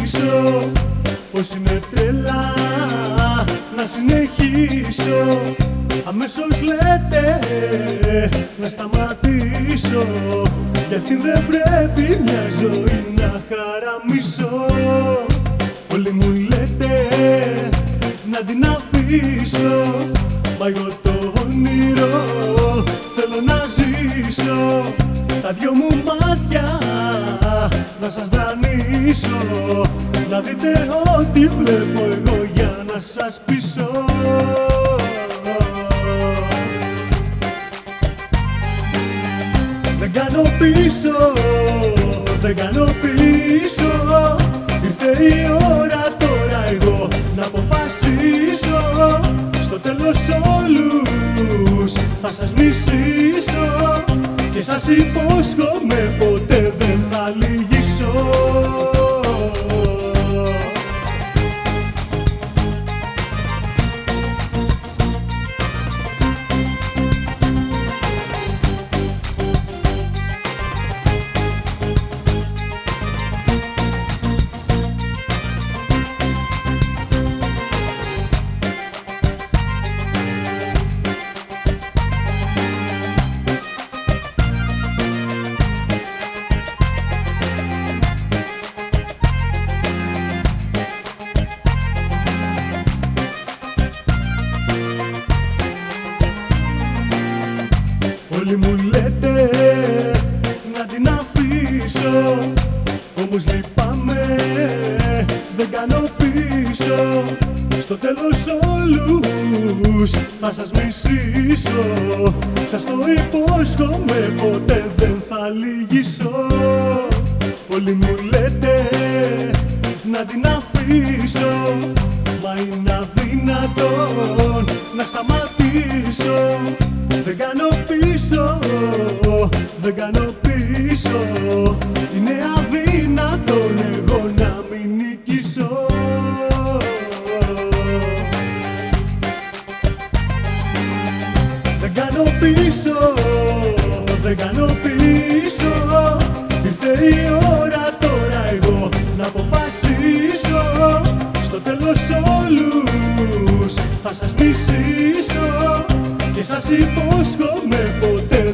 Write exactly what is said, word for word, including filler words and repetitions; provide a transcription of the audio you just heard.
πίσω, πως είναι τρελά να συνεχίσω. Αμέσως λέτε να σταματήσω, κι αυτήν δεν πρέπει μια ζωή να χαραμίσω. Όλοι μου λέτε να την αφήσω, μα εγώ το όνειρο θέλω να ζήσω. Τα δυο μου μάτια να σας δανείσω, να δείτε ό,τι βλέπω εγώ για να σας πείσω. Δεν κάνω πίσω, δεν κάνω πίσω. Ήρθε η ώρα τώρα εγώ να αποφασίσω. Στο τέλος όλους θα σας μισήσω, και σας υπόσχομαι ποτέ δεν θα λυγίσω. Όλοι μου λέτε να την αφήσω, όμως λυπάμαι, δεν κάνω πίσω. Στο τέλος όλους θα σας μισήσω, σας το υπόσχομαι ποτέ δεν θα λυγίσω. Όλοι μου λέτε να την αφήσω, μα είναι αδύνατον να σταματήσω. Δεν κάνω πίσω, δεν κάνω πίσω. Είναι αδύνατον εγώ να μην νικήσω. Δεν κάνω πίσω, δεν κάνω πίσω. Ήρθε η ώρα τώρα εγώ να αποφασίσω. Στο τέλος όλους θα σας μισήσω, και σας υπόσχομαι ποτέ